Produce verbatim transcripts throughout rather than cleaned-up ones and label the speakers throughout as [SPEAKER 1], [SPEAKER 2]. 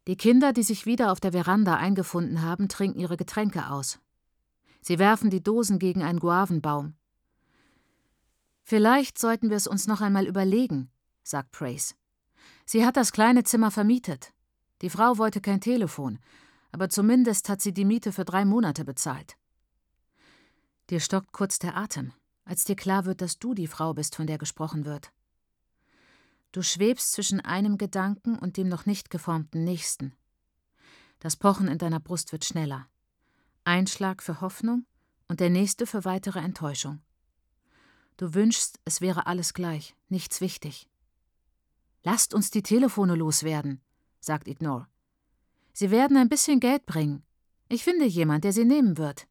[SPEAKER 1] Die Kinder, die sich wieder auf der Veranda eingefunden haben, trinken ihre Getränke aus. Sie werfen die Dosen gegen einen Guavenbaum. »Vielleicht sollten wir es uns noch einmal überlegen«, sagt Praise. »Sie hat das kleine Zimmer vermietet. Die Frau wollte kein Telefon, aber zumindest hat sie die Miete für drei Monate bezahlt.« Dir stockt kurz der Atem, als dir klar wird, dass du die Frau bist, von der gesprochen wird. Du schwebst zwischen einem Gedanken und dem noch nicht geformten nächsten. Das Pochen in deiner Brust wird schneller. Ein Schlag für Hoffnung und der nächste für weitere Enttäuschung. Du wünschst, es wäre alles gleich, nichts wichtig. »Lasst uns die Telefone loswerden«, sagt Ignore. »Sie werden ein bisschen Geld bringen. Ich finde jemand, der sie nehmen wird.«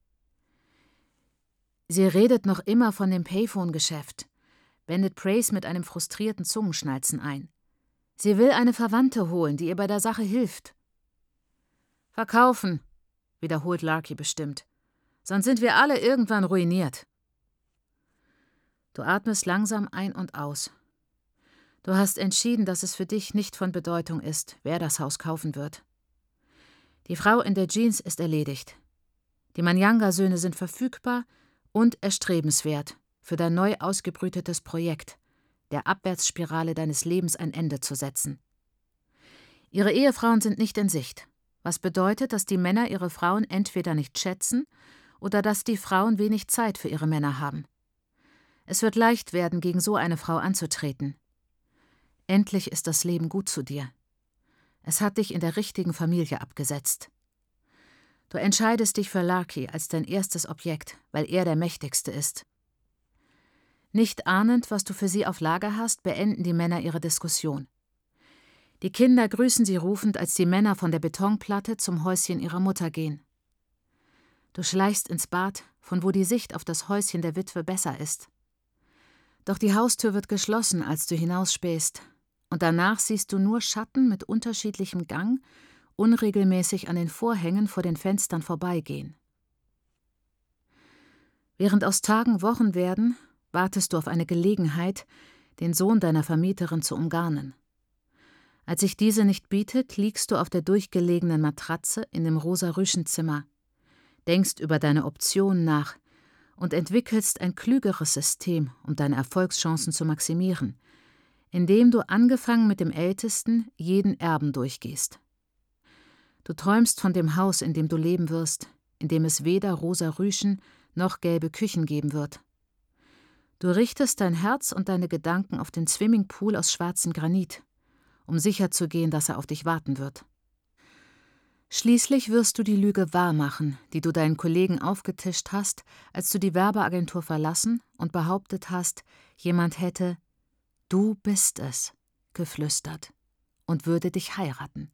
[SPEAKER 1] Sie redet noch immer von dem Payphone-Geschäft, wendet Praise mit einem frustrierten Zungenschnalzen ein. Sie will eine Verwandte holen, die ihr bei der Sache hilft. »Verkaufen«, wiederholt Larky bestimmt. »Sonst sind wir alle irgendwann ruiniert.« Du atmest langsam ein und aus. Du hast entschieden, dass es für dich nicht von Bedeutung ist, wer das Haus kaufen wird. Die Frau in der Jeans ist erledigt. Die Manyanga-Söhne sind verfügbar und erstrebenswert, für dein neu ausgebrütetes Projekt, der Abwärtsspirale deines Lebens ein Ende zu setzen. Ihre Ehefrauen sind nicht in Sicht, was bedeutet, dass die Männer ihre Frauen entweder nicht schätzen oder dass die Frauen wenig Zeit für ihre Männer haben. Es wird leicht werden, gegen so eine Frau anzutreten. Endlich ist das Leben gut zu dir. Es hat dich in der richtigen Familie abgesetzt. Du entscheidest dich für Larky als dein erstes Objekt, weil er der mächtigste ist. Nicht ahnend, was du für sie auf Lager hast, beenden die Männer ihre Diskussion. Die Kinder grüßen sie rufend, als die Männer von der Betonplatte zum Häuschen ihrer Mutter gehen. Du schleichst ins Bad, von wo die Sicht auf das Häuschen der Witwe besser ist. Doch die Haustür wird geschlossen, als du hinausspähst, und danach siehst du nur Schatten mit unterschiedlichem Gang, unregelmäßig an den Vorhängen vor den Fenstern vorbeigehen. Während aus Tagen Wochen werden, wartest du auf eine Gelegenheit, den Sohn deiner Vermieterin zu umgarnen. Als sich diese nicht bietet, liegst du auf der durchgelegenen Matratze in dem rosa Rüschenzimmer, denkst über deine Optionen nach und entwickelst ein klügeres System, um deine Erfolgschancen zu maximieren, indem du angefangen mit dem Ältesten jeden Erben durchgehst. Du träumst von dem Haus, in dem du leben wirst, in dem es weder rosa Rüschen noch gelbe Küchen geben wird. Du richtest dein Herz und deine Gedanken auf den Swimmingpool aus schwarzem Granit, um sicherzugehen, dass er auf dich warten wird. Schließlich wirst du die Lüge wahrmachen, die du deinen Kollegen aufgetischt hast, als du die Werbeagentur verlassen und behauptet hast, jemand hätte »Du bist es« geflüstert und würde dich heiraten.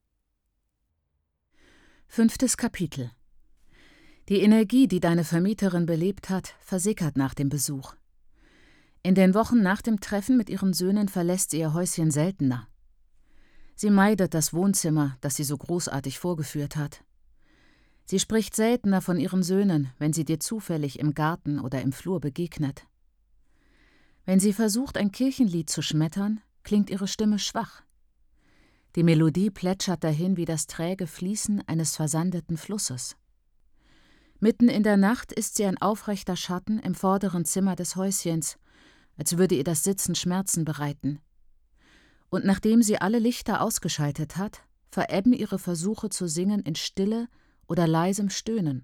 [SPEAKER 1] Fünftes Kapitel. Die Energie, die deine Vermieterin belebt hat, versickert nach dem Besuch. In den Wochen nach dem Treffen mit ihren Söhnen verlässt sie ihr Häuschen seltener. Sie meidet das Wohnzimmer, das sie so großartig vorgeführt hat. Sie spricht seltener von ihren Söhnen, wenn sie dir zufällig im Garten oder im Flur begegnet. Wenn sie versucht, ein Kirchenlied zu schmettern, klingt ihre Stimme schwach. Die Melodie plätschert dahin wie das träge Fließen eines versandeten Flusses. Mitten in der Nacht ist sie ein aufrechter Schatten im vorderen Zimmer des Häuschens, als würde ihr das Sitzen Schmerzen bereiten. Und nachdem sie alle Lichter ausgeschaltet hat, verebben ihre Versuche zu singen in Stille oder leisem Stöhnen.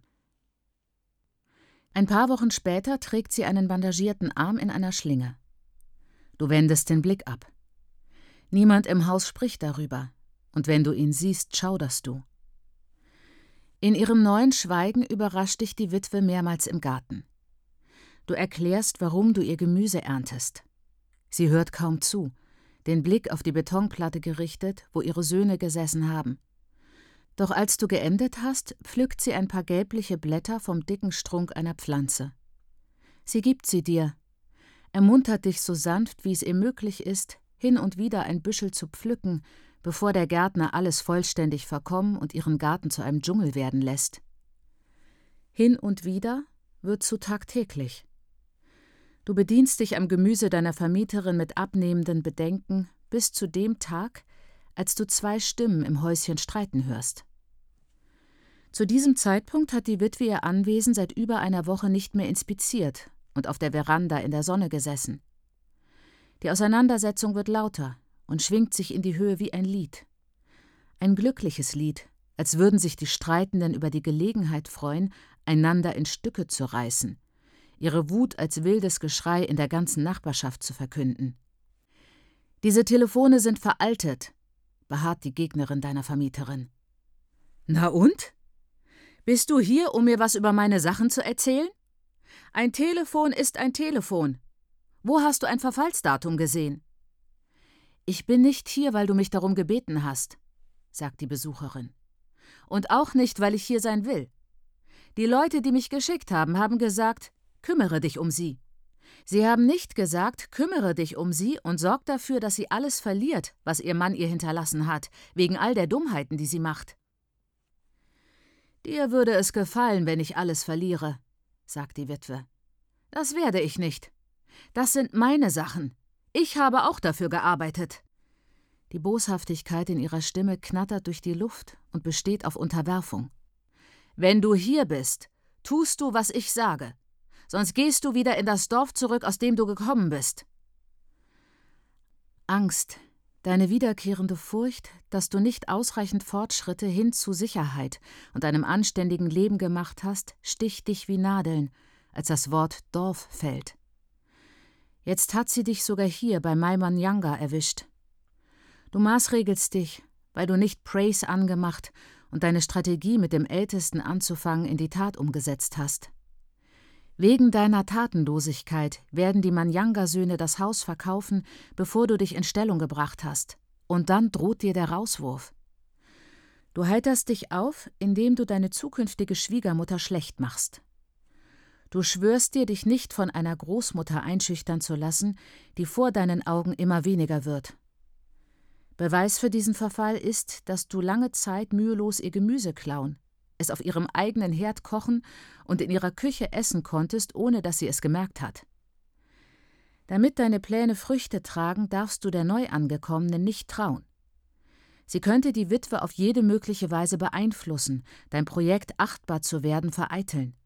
[SPEAKER 1] Ein paar Wochen später trägt sie einen bandagierten Arm in einer Schlinge. Du wendest den Blick ab. Niemand im Haus spricht darüber, und wenn du ihn siehst, schauderst du. In ihrem neuen Schweigen überrascht dich die Witwe mehrmals im Garten. Du erklärst, warum du ihr Gemüse erntest. Sie hört kaum zu, den Blick auf die Betonplatte gerichtet, wo ihre Söhne gesessen haben. Doch als du geendet hast, pflückt sie ein paar gelbliche Blätter vom dicken Strunk einer Pflanze. Sie gibt sie dir, ermuntert dich so sanft, wie es ihr möglich ist, hin und wieder ein Büschel zu pflücken, bevor der Gärtner alles vollständig verkommen und ihren Garten zu einem Dschungel werden lässt. Hin und wieder wird zu tagtäglich. Du bedienst dich am Gemüse deiner Vermieterin mit abnehmenden Bedenken bis zu dem Tag, als du zwei Stimmen im Häuschen streiten hörst. Zu diesem Zeitpunkt hat die Witwe ihr Anwesen seit über einer Woche nicht mehr inspiziert und auf der Veranda in der Sonne gesessen. Die Auseinandersetzung wird lauter und schwingt sich in die Höhe wie ein Lied. Ein glückliches Lied, als würden sich die Streitenden über die Gelegenheit freuen, einander in Stücke zu reißen, ihre Wut als wildes Geschrei in der ganzen Nachbarschaft zu verkünden. »Diese Telefone sind veraltet«, beharrt die Gegnerin deiner Vermieterin. »Na und? Bist du hier, um mir was über meine Sachen zu erzählen? Ein Telefon ist ein Telefon. Wo hast du ein Verfallsdatum gesehen?« »Ich bin nicht hier, weil du mich darum gebeten hast«, sagt die Besucherin. »Und auch nicht, weil ich hier sein will. Die Leute, die mich geschickt haben, haben gesagt, kümmere dich um sie. Sie haben nicht gesagt, kümmere dich um sie und sorg dafür, dass sie alles verliert, was ihr Mann ihr hinterlassen hat, wegen all der Dummheiten, die sie macht.« »Dir würde es gefallen, wenn ich alles verliere«, sagt die Witwe. »Das werde ich nicht. Das sind meine Sachen. Ich habe auch dafür gearbeitet.« Die Boshaftigkeit in ihrer Stimme knattert durch die Luft und besteht auf Unterwerfung. »Wenn du hier bist, tust du, was ich sage. Sonst gehst du wieder in das Dorf zurück, aus dem du gekommen bist.« Angst, deine wiederkehrende Furcht, dass du nicht ausreichend Fortschritte hin zu Sicherheit und einem anständigen Leben gemacht hast, sticht dich wie Nadeln, als das Wort Dorf fällt. Jetzt hat sie dich sogar hier bei Maimanyanga erwischt. Du maßregelst dich, weil du nicht Praise angemacht und deine Strategie mit dem Ältesten anzufangen in die Tat umgesetzt hast. Wegen deiner Tatenlosigkeit werden die Manyanga-Söhne das Haus verkaufen, bevor du dich in Stellung gebracht hast, und dann droht dir der Rauswurf. Du heiterst dich auf, indem du deine zukünftige Schwiegermutter schlecht machst. Du schwörst dir, dich nicht von einer Großmutter einschüchtern zu lassen, die vor deinen Augen immer weniger wird. Beweis für diesen Verfall ist, dass du lange Zeit mühelos ihr Gemüse klauen, es auf ihrem eigenen Herd kochen und in ihrer Küche essen konntest, ohne dass sie es gemerkt hat. Damit deine Pläne Früchte tragen, darfst du der Neuangekommenen nicht trauen. Sie könnte die Witwe auf jede mögliche Weise beeinflussen, dein Projekt achtbar zu werden vereiteln.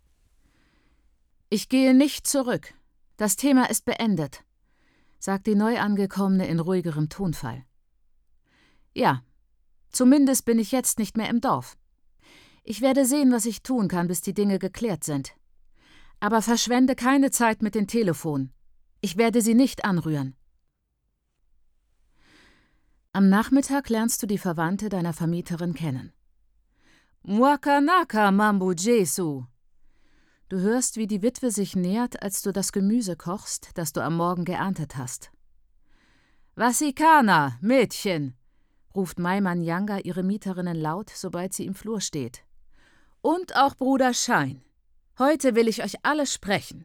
[SPEAKER 1] »Ich gehe nicht zurück. Das Thema ist beendet«, sagt die Neuangekommene in ruhigerem Tonfall. »Ja, zumindest bin ich jetzt nicht mehr im Dorf. Ich werde sehen, was ich tun kann, bis die Dinge geklärt sind. Aber verschwende keine Zeit mit den Telefonen. Ich werde sie nicht anrühren.« Am Nachmittag lernst du die Verwandte deiner Vermieterin kennen. »Mwakanaka Mambu Jesu«. Du hörst, wie die Witwe sich nähert, als du das Gemüse kochst, das du am Morgen geerntet hast. »Wasikana, Mädchen«, ruft Maimanyanga ihre Mieterinnen laut, sobald sie im Flur steht. »Und auch Bruder Schein. Heute will ich euch alle sprechen.«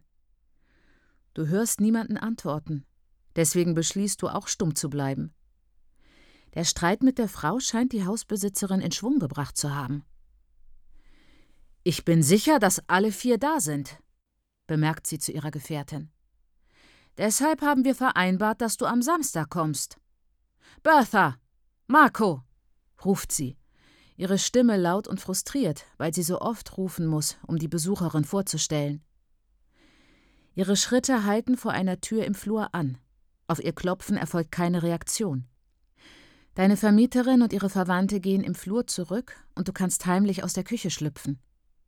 [SPEAKER 1] Du hörst niemanden antworten. Deswegen beschließt du auch stumm zu bleiben. Der Streit mit der Frau scheint die Hausbesitzerin in Schwung gebracht zu haben. »Ich bin sicher, dass alle vier da sind«, bemerkt sie zu ihrer Gefährtin. »Deshalb haben wir vereinbart, dass du am Samstag kommst. Bertha! Marco!« ruft sie, ihre Stimme laut und frustriert, weil sie so oft rufen muss, um die Besucherin vorzustellen. Ihre Schritte halten vor einer Tür im Flur an. Auf ihr Klopfen erfolgt keine Reaktion. Deine Vermieterin und ihre Verwandte gehen im Flur zurück und du kannst heimlich aus der Küche schlüpfen.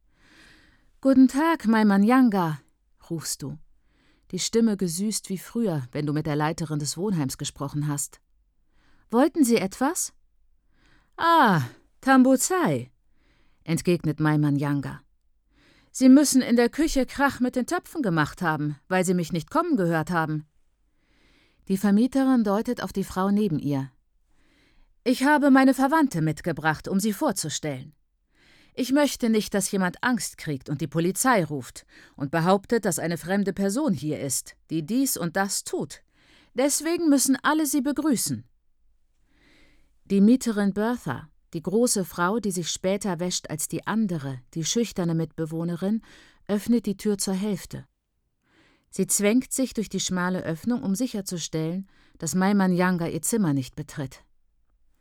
[SPEAKER 1] »Guten Tag, Maimanyanga«, rufst du, die Stimme gesüßt wie früher, wenn du mit der Leiterin des Wohnheims gesprochen hast. »Wollten Sie etwas?« »Ah, Tambuzai«, entgegnet Maimanyanga. »Sie müssen in der Küche Krach mit den Töpfen gemacht haben, weil Sie mich nicht kommen gehört haben.« Die Vermieterin deutet auf die Frau neben ihr. »Ich habe meine Verwandte mitgebracht, um sie vorzustellen. Ich möchte nicht, dass jemand Angst kriegt und die Polizei ruft und behauptet, dass eine fremde Person hier ist, die dies und das tut. Deswegen müssen alle sie begrüßen.« Die Mieterin Bertha, die große Frau, die sich später wäscht als die andere, die schüchterne Mitbewohnerin, öffnet die Tür zur Hälfte. Sie zwängt sich durch die schmale Öffnung, um sicherzustellen, dass Maimanyanga ihr Zimmer nicht betritt.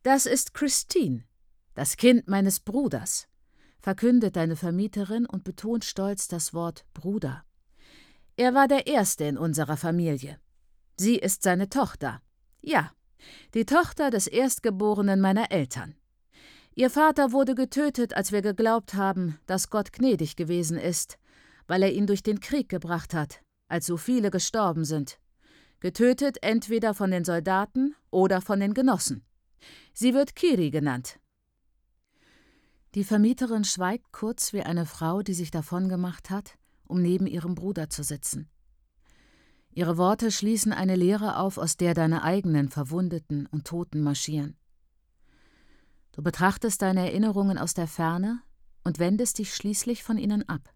[SPEAKER 1] »Das ist Christine, das Kind meines Bruders«, verkündet deine Vermieterin und betont stolz das Wort Bruder. »Er war der Erste in unserer Familie. Sie ist seine Tochter. Ja, die Tochter des Erstgeborenen meiner Eltern. Ihr Vater wurde getötet, als wir geglaubt haben, dass Gott gnädig gewesen ist, weil er ihn durch den Krieg gebracht hat, als so viele gestorben sind. Getötet entweder von den Soldaten oder von den Genossen. Sie wird Kiri genannt.« Die Vermieterin schweigt kurz wie eine Frau, die sich davongemacht hat, um neben ihrem Bruder zu sitzen. Ihre Worte schließen eine Leere auf, aus der deine eigenen Verwundeten und Toten marschieren. Du betrachtest deine Erinnerungen aus der Ferne und wendest dich schließlich von ihnen ab.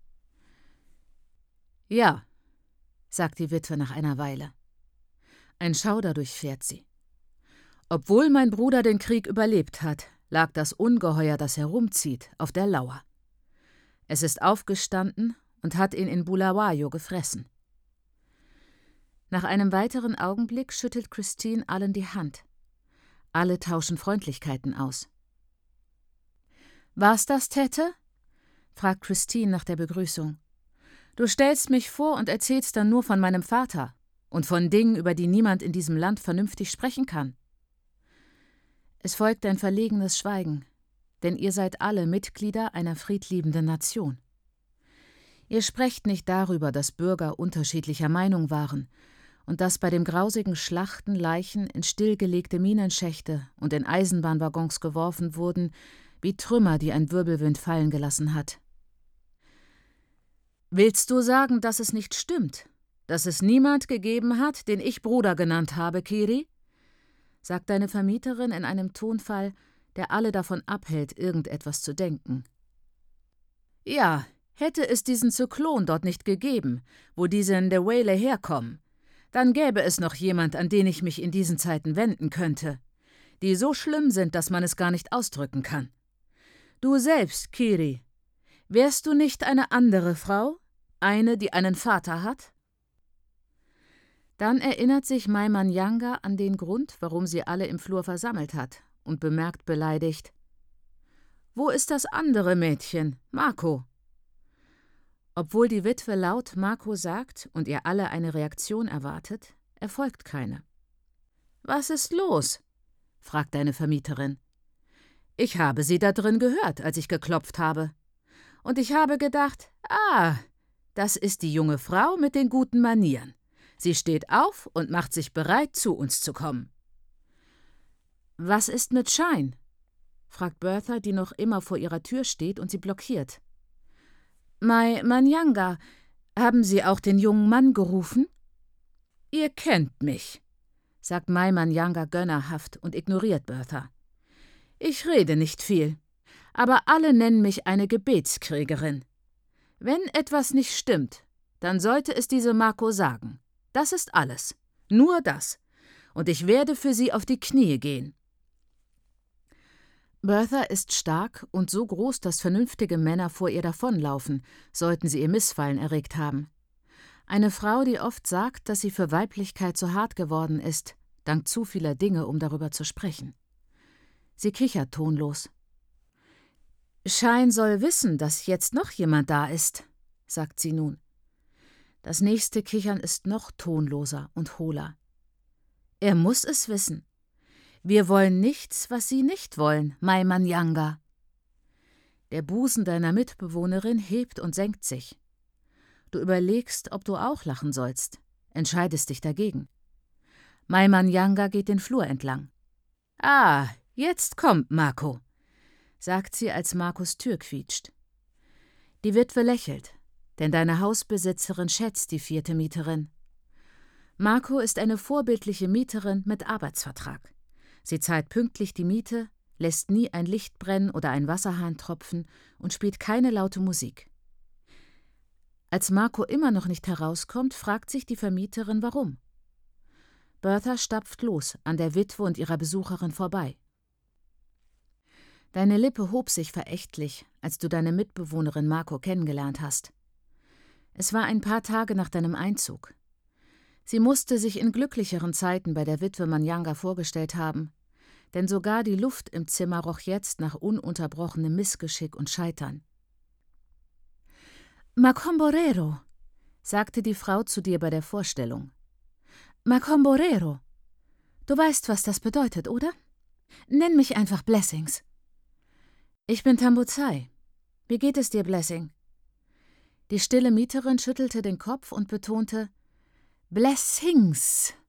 [SPEAKER 1] »Ja«, sagt die Witwe nach einer Weile. Ein Schauder durchfährt sie. »Obwohl mein Bruder den Krieg überlebt hat, lag das Ungeheuer, das herumzieht, auf der Lauer. Es ist aufgestanden und hat ihn in Bulawayo gefressen.« Nach einem weiteren Augenblick schüttelt Christine allen die Hand. Alle tauschen Freundlichkeiten aus. »War's das, Tette?« fragt Christine nach der Begrüßung. »Du stellst mich vor und erzählst dann nur von meinem Vater und von Dingen, über die niemand in diesem Land vernünftig sprechen kann.« Es folgt ein verlegenes Schweigen, denn ihr seid alle Mitglieder einer friedliebenden Nation. Ihr sprecht nicht darüber, dass Bürger unterschiedlicher Meinung waren und dass bei dem grausigen Schlachten Leichen in stillgelegte Minenschächte und in Eisenbahnwaggons geworfen wurden, wie Trümmer, die ein Wirbelwind fallen gelassen hat. »Willst du sagen, dass es nicht stimmt, dass es niemand gegeben hat, den ich Bruder genannt habe, Kiri?« sagt deine Vermieterin in einem Tonfall, der alle davon abhält, irgendetwas zu denken. »Ja, hätte es diesen Zyklon dort nicht gegeben, wo diese Ndewele herkommen, dann gäbe es noch jemand, an den ich mich in diesen Zeiten wenden könnte, die so schlimm sind, dass man es gar nicht ausdrücken kann. Du selbst, Kiri, wärst du nicht eine andere Frau, eine, die einen Vater hat?« Dann erinnert sich Mai Manyanga an den Grund, warum sie alle im Flur versammelt hat, und bemerkt beleidigt: »Wo ist das andere Mädchen, Marco?« Obwohl die Witwe laut Marco sagt und ihr alle eine Reaktion erwartet, erfolgt keine. »Was ist los?« fragt deine Vermieterin. »Ich habe sie da drin gehört, als ich geklopft habe. Und ich habe gedacht, ah, das ist die junge Frau mit den guten Manieren. Sie steht auf und macht sich bereit, zu uns zu kommen.« »Was ist mit Shine?« fragt Bertha, die noch immer vor ihrer Tür steht und sie blockiert. »Mai Manyanga, haben Sie auch den jungen Mann gerufen?« »Ihr kennt mich«, sagt Mai Manyanga gönnerhaft und ignoriert Bertha. »Ich rede nicht viel, aber alle nennen mich eine Gebetskriegerin. Wenn etwas nicht stimmt, dann sollte es diese Marco sagen. Das ist alles. Nur das. Und ich werde für sie auf die Knie gehen.« Bertha ist stark und so groß, dass vernünftige Männer vor ihr davonlaufen, sollten sie ihr Missfallen erregt haben. Eine Frau, die oft sagt, dass sie für Weiblichkeit zu hart geworden ist, dank zu vieler Dinge, um darüber zu sprechen. Sie kichert tonlos. »Shine soll wissen, dass jetzt noch jemand da ist«, sagt sie nun. Das nächste Kichern ist noch tonloser und hohler. »Er muss es wissen. Wir wollen nichts, was Sie nicht wollen, Mai Manyanga.« Der Busen deiner Mitbewohnerin hebt und senkt sich. Du überlegst, ob du auch lachen sollst, entscheidest dich dagegen. Mai Manyanga geht den Flur entlang. »Ah, jetzt kommt Marco«, sagt sie, als Marcos Tür quietscht. Die Witwe lächelt, denn deine Hausbesitzerin schätzt die vierte Mieterin. Marco ist eine vorbildliche Mieterin mit Arbeitsvertrag. Sie zahlt pünktlich die Miete, lässt nie ein Licht brennen oder ein Wasserhahn tropfen und spielt keine laute Musik. Als Marco immer noch nicht herauskommt, fragt sich die Vermieterin, warum. Bertha stapft los, an der Witwe und ihrer Besucherin vorbei. Deine Lippe hob sich verächtlich, als du deine Mitbewohnerin Marco kennengelernt hast. Es war ein paar Tage nach deinem Einzug. Sie musste sich in glücklicheren Zeiten bei der Witwe Manyanga vorgestellt haben, denn sogar die Luft im Zimmer roch jetzt nach ununterbrochenem Missgeschick und Scheitern. »Macomborero«, sagte die Frau zu dir bei der Vorstellung. »Macomborero. Du weißt, was das bedeutet, oder? Nenn mich einfach Blessings.« »Ich bin Tambuzai. Wie geht es dir, Blessing?« Die stille Mieterin schüttelte den Kopf und betonte, »Blessings.«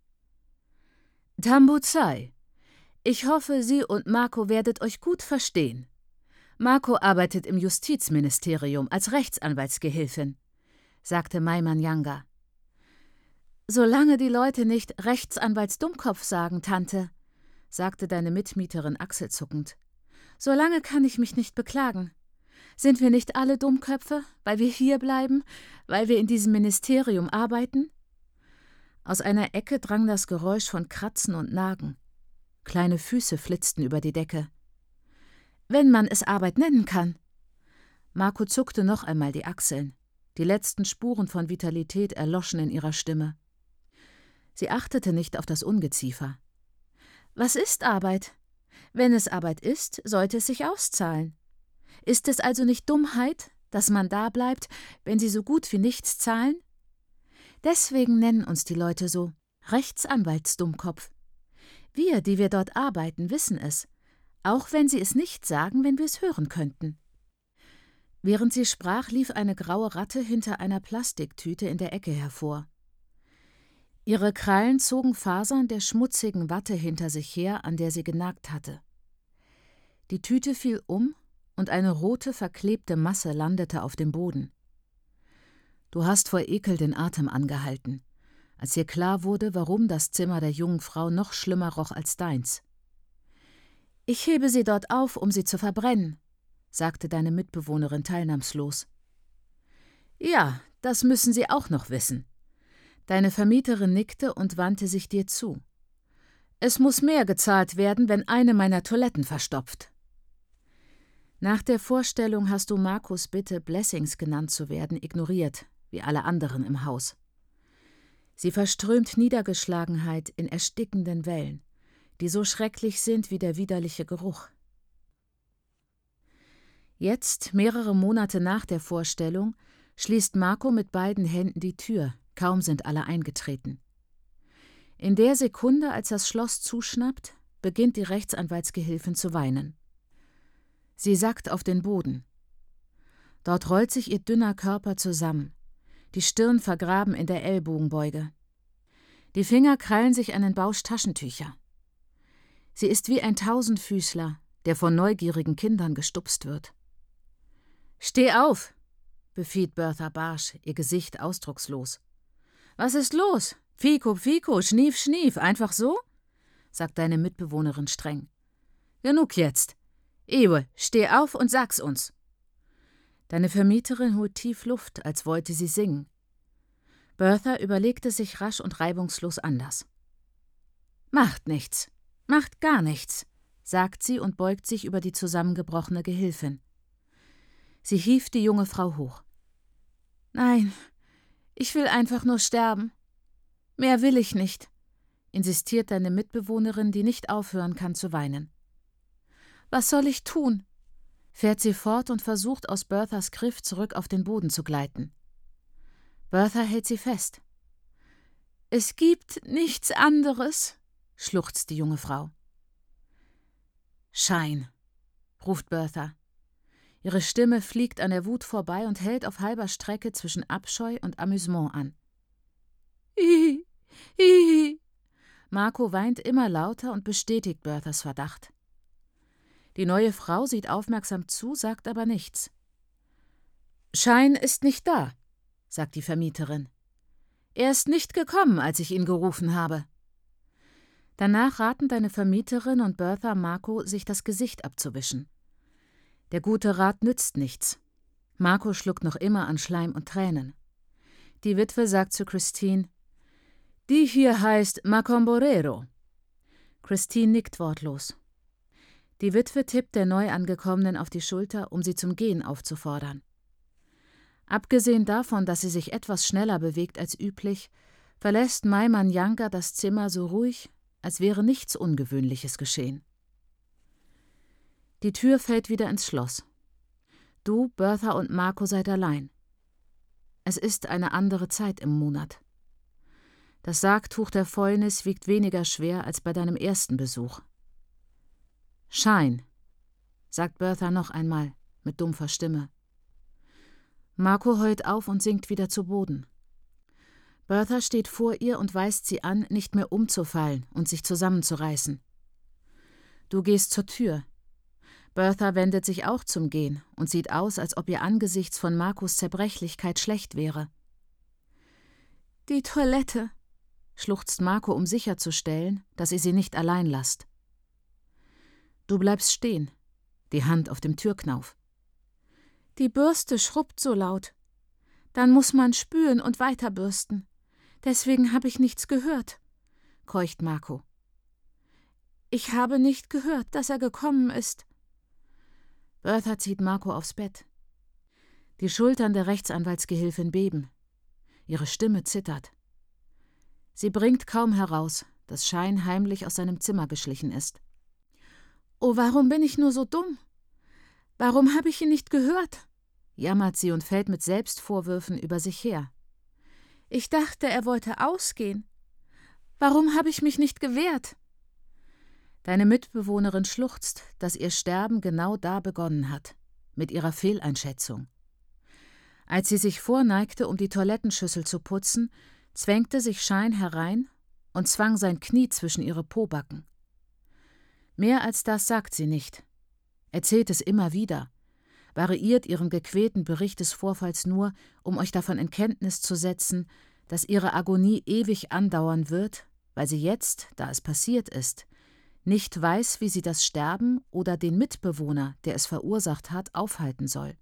[SPEAKER 1] »Tambuzai. Ich hoffe, Sie und Marco werdet euch gut verstehen. Marco arbeitet im Justizministerium als Rechtsanwaltsgehilfin«, sagte Maimanyanga. »Solange die Leute nicht Rechtsanwaltsdummkopf sagen, Tante«, sagte deine Mitmieterin achselzuckend. »Solange kann ich mich nicht beklagen. Sind wir nicht alle Dummköpfe, weil wir hier bleiben, weil wir in diesem Ministerium arbeiten?« Aus einer Ecke drang das Geräusch von Kratzen und Nagen. Kleine Füße flitzten über die Decke. »Wenn man es Arbeit nennen kann.« Marco zuckte noch einmal die Achseln. Die letzten Spuren von Vitalität erloschen in ihrer Stimme. Sie achtete nicht auf das Ungeziefer. »Was ist Arbeit? Wenn es Arbeit ist, sollte es sich auszahlen. Ist es also nicht Dummheit, dass man da bleibt, wenn sie so gut wie nichts zahlen? Deswegen nennen uns die Leute so, Rechtsanwaltsdummkopf. Wir, die wir dort arbeiten, wissen es, auch wenn sie es nicht sagen, wenn wir es hören könnten.« Während sie sprach, lief eine graue Ratte hinter einer Plastiktüte in der Ecke hervor. Ihre Krallen zogen Fasern der schmutzigen Watte hinter sich her, an der sie genagt hatte. Die Tüte fiel um und eine rote, verklebte Masse landete auf dem Boden. Du hast vor Ekel den Atem angehalten, als ihr klar wurde, warum das Zimmer der jungen Frau noch schlimmer roch als deins. »Ich hebe sie dort auf, um sie zu verbrennen«, sagte deine Mitbewohnerin teilnahmslos. »Ja, das müssen Sie auch noch wissen.« Deine Vermieterin nickte und wandte sich dir zu. »Es muss mehr gezahlt werden, wenn eine meiner Toiletten verstopft.« Nach der Vorstellung hast du Marcos Bitte, Blessings genannt zu werden, ignoriert, wie alle anderen im Haus. Sie verströmt Niedergeschlagenheit in erstickenden Wellen, die so schrecklich sind wie der widerliche Geruch. Jetzt, mehrere Monate nach der Vorstellung, schließt Marco mit beiden Händen die Tür, kaum sind alle eingetreten. In der Sekunde, als das Schloss zuschnappt, beginnt die Rechtsanwaltsgehilfin zu weinen. Sie sackt auf den Boden. Dort rollt sich ihr dünner Körper zusammen, die Stirn vergraben in der Ellbogenbeuge. Die Finger krallen sich an den Bausch Taschentücher. Sie ist wie ein Tausendfüßler, der von neugierigen Kindern gestupst wird. »Steh auf«, befiehlt Bertha barsch, ihr Gesicht ausdruckslos. »Was ist los? Fico, Fico, Schnief, Schnief, einfach so?« sagt deine Mitbewohnerin streng. »Genug jetzt. Ewe, steh auf und sag's uns.« Deine Vermieterin holt tief Luft, als wollte sie singen. Bertha überlegte sich rasch und reibungslos anders. »Macht nichts, macht gar nichts«, sagt sie und beugt sich über die zusammengebrochene Gehilfin. Sie hieft die junge Frau hoch. »Nein, ich will einfach nur sterben. Mehr will ich nicht«, insistiert deine Mitbewohnerin, die nicht aufhören kann zu weinen. »Was soll ich tun?«, fährt sie fort und versucht, aus Berthas Griff zurück auf den Boden zu gleiten. Bertha hält sie fest. »Es gibt nichts anderes«, schluchzt die junge Frau. »Schein«, ruft Bertha. Ihre Stimme fliegt an der Wut vorbei und hält auf halber Strecke zwischen Abscheu und Amüsement an. »Hihi, hihi.« Marco weint immer lauter und bestätigt Berthas Verdacht. Die neue Frau sieht aufmerksam zu, sagt aber nichts. »Schein ist nicht da«, sagt die Vermieterin. »Er ist nicht gekommen, als ich ihn gerufen habe.« Danach raten deine Vermieterin und Bertha Marco, sich das Gesicht abzuwischen. Der gute Rat nützt nichts. Marco schluckt noch immer an Schleim und Tränen. Die Witwe sagt zu Christine, »Die hier heißt Macomborero.« Christine nickt wortlos. Die Witwe tippt der Neuangekommenen auf die Schulter, um sie zum Gehen aufzufordern. Abgesehen davon, dass sie sich etwas schneller bewegt als üblich, verlässt Maimanyanga das Zimmer so ruhig, als wäre nichts Ungewöhnliches geschehen. Die Tür fällt wieder ins Schloss. Du, Bertha und Marco seid allein. Es ist eine andere Zeit im Monat. Das Sargtuch der Fäulnis wiegt weniger schwer als bei deinem ersten Besuch. »Shine«, sagt Bertha noch einmal mit dumpfer Stimme. Marco heult auf und sinkt wieder zu Boden. Bertha steht vor ihr und weist sie an, nicht mehr umzufallen und sich zusammenzureißen. Du gehst zur Tür. Bertha wendet sich auch zum Gehen und sieht aus, als ob ihr angesichts von Marcos Zerbrechlichkeit schlecht wäre. »Die Toilette«, schluchzt Marco, um sicherzustellen, dass ihr sie nicht allein lasst. Du bleibst stehen, die Hand auf dem Türknauf. »Die Bürste schrubbt so laut. Dann muss man spülen und weiterbürsten. Deswegen habe ich nichts gehört«, keucht Marco. »Ich habe nicht gehört, dass er gekommen ist.« Bertha zieht Marco aufs Bett. Die Schultern der Rechtsanwaltsgehilfin beben. Ihre Stimme zittert. Sie bringt kaum heraus, dass Shine heimlich aus seinem Zimmer geschlichen ist. »Oh, warum bin ich nur so dumm? Warum habe ich ihn nicht gehört?«, jammert sie und fällt mit Selbstvorwürfen über sich her. »Ich dachte, er wollte ausgehen. Warum habe ich mich nicht gewehrt?« Deine Mitbewohnerin schluchzt, dass ihr Sterben genau da begonnen hat, mit ihrer Fehleinschätzung. Als sie sich vorneigte, um die Toilettenschüssel zu putzen, zwängte sich Shine herein und zwang sein Knie zwischen ihre Pobacken. Mehr als das sagt sie nicht, erzählt es immer wieder, variiert ihren gequälten Bericht des Vorfalls nur, um euch davon in Kenntnis zu setzen, dass ihre Agonie ewig andauern wird, weil sie jetzt, da es passiert ist, nicht weiß, wie sie das Sterben oder den Mitbewohner, der es verursacht hat, aufhalten soll.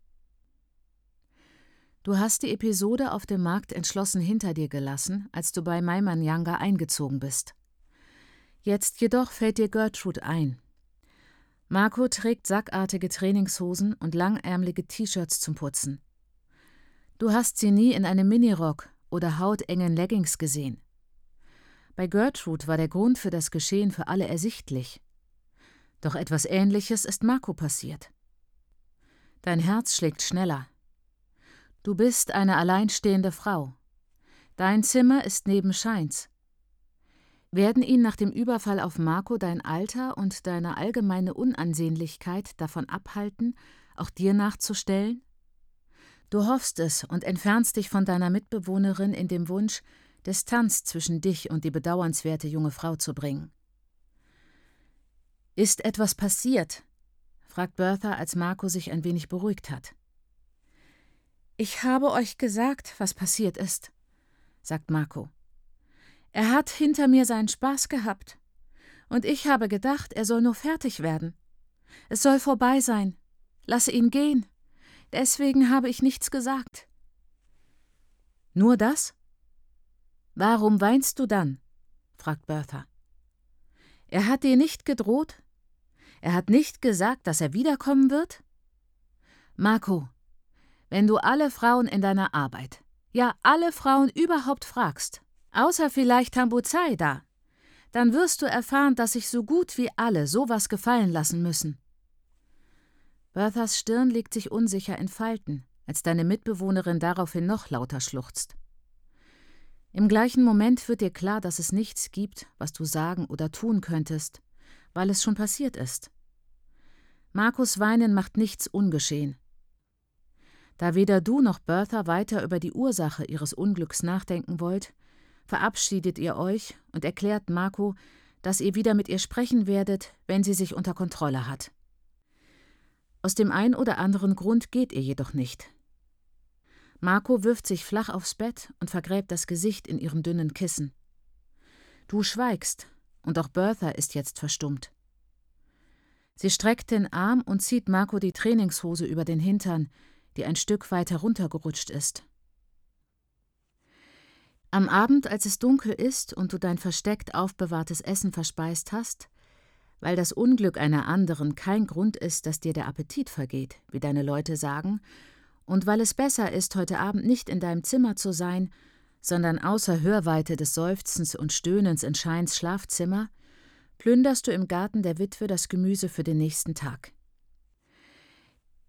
[SPEAKER 1] Du hast die Episode auf dem Markt entschlossen hinter dir gelassen, als du bei Maimanyanga eingezogen bist. Jetzt jedoch fällt dir Gertrude ein. Marco trägt sackartige Trainingshosen und langärmelige T-Shirts zum Putzen. Du hast sie nie in einem Minirock oder hautengen Leggings gesehen. Bei Gertrude war der Grund für das Geschehen für alle ersichtlich. Doch etwas Ähnliches ist Marco passiert. Dein Herz schlägt schneller. Du bist eine alleinstehende Frau. Dein Zimmer ist neben Shines. Werden ihn nach dem Überfall auf Marco dein Alter und deine allgemeine Unansehnlichkeit davon abhalten, auch dir nachzustellen? Du hoffst es und entfernst dich von deiner Mitbewohnerin in dem Wunsch, Distanz zwischen dich und die bedauernswerte junge Frau zu bringen. »Ist etwas passiert?«, fragt Bertha, als Marco sich ein wenig beruhigt hat. »Ich habe euch gesagt, was passiert ist«, sagt Marco. »Er hat hinter mir seinen Spaß gehabt. Und ich habe gedacht, er soll nur fertig werden. Es soll vorbei sein. Lasse ihn gehen. Deswegen habe ich nichts gesagt.« »Nur das? Warum weinst du dann?«, fragt Bertha. »Er hat dir nicht gedroht? Er hat nicht gesagt, dass er wiederkommen wird?« »Marco, wenn du alle Frauen in deiner Arbeit, ja alle Frauen überhaupt fragst, außer vielleicht Tambuzai da, dann wirst du erfahren, dass sich so gut wie alle sowas gefallen lassen müssen.« Berthas Stirn legt sich unsicher in Falten, als deine Mitbewohnerin daraufhin noch lauter schluchzt. Im gleichen Moment wird dir klar, dass es nichts gibt, was du sagen oder tun könntest, weil es schon passiert ist. Marcos Weinen macht nichts ungeschehen. Da weder du noch Bertha weiter über die Ursache ihres Unglücks nachdenken wollt, verabschiedet ihr euch und erklärt Marco, dass ihr wieder mit ihr sprechen werdet, wenn sie sich unter Kontrolle hat. Aus dem ein oder anderen Grund geht ihr jedoch nicht. Marco wirft sich flach aufs Bett und vergräbt das Gesicht in ihrem dünnen Kissen. Du schweigst, und auch Bertha ist jetzt verstummt. Sie streckt den Arm und zieht Marco die Trainingshose über den Hintern, die ein Stück weit heruntergerutscht ist. Am Abend, als es dunkel ist und du dein versteckt aufbewahrtes Essen verspeist hast, weil das Unglück einer anderen kein Grund ist, dass dir der Appetit vergeht, wie deine Leute sagen, und weil es besser ist, heute Abend nicht in deinem Zimmer zu sein, sondern außer Hörweite des Seufzens und Stöhnens in Shines Schlafzimmer, plünderst du im Garten der Witwe das Gemüse für den nächsten Tag.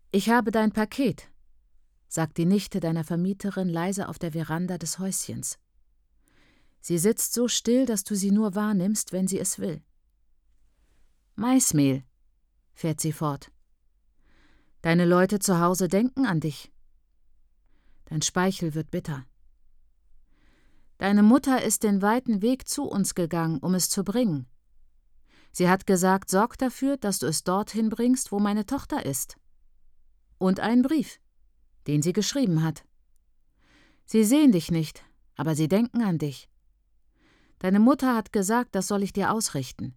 [SPEAKER 1] »Ich habe dein Paket«, sagt die Nichte deiner Vermieterin leise auf der Veranda des Häuschens. Sie sitzt so still, dass du sie nur wahrnimmst, wenn sie es will. »Maismehl«, fährt sie fort. »Deine Leute zu Hause denken an dich.« Dein Speichel wird bitter. »Deine Mutter ist den weiten Weg zu uns gegangen, um es zu bringen. Sie hat gesagt, sorg dafür, dass du es dorthin bringst, wo meine Tochter ist. Und einen Brief, den sie geschrieben hat. Sie sehen dich nicht, aber sie denken an dich. Deine Mutter hat gesagt, das soll ich dir ausrichten.«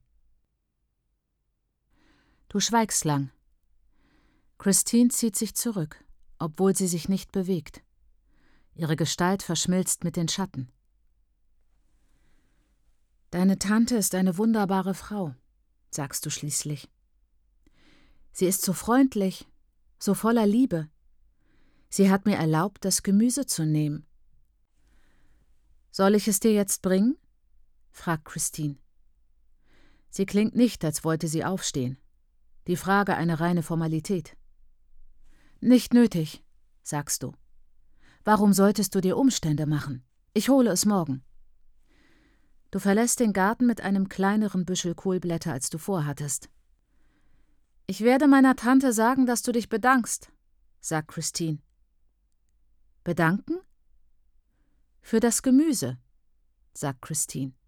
[SPEAKER 1] Du schweigst lang. Christine zieht sich zurück, obwohl sie sich nicht bewegt. Ihre Gestalt verschmilzt mit den Schatten. »Deine Tante ist eine wunderbare Frau«, sagst du schließlich. »Sie ist so freundlich, so voller Liebe. Sie hat mir erlaubt, das Gemüse zu nehmen.« »Soll ich es dir jetzt bringen?« fragt Christine. Sie klingt nicht, als wollte sie aufstehen. Die Frage eine reine Formalität. »Nicht nötig«, sagst du. »Warum solltest du dir Umstände machen? Ich hole es morgen.« Du verlässt den Garten mit einem kleineren Büschel Kohlblätter, als du vorhattest. »Ich werde meiner Tante sagen, dass du dich bedankst«, sagt Christine. »Bedanken?« »Für das Gemüse«, sagt Christine.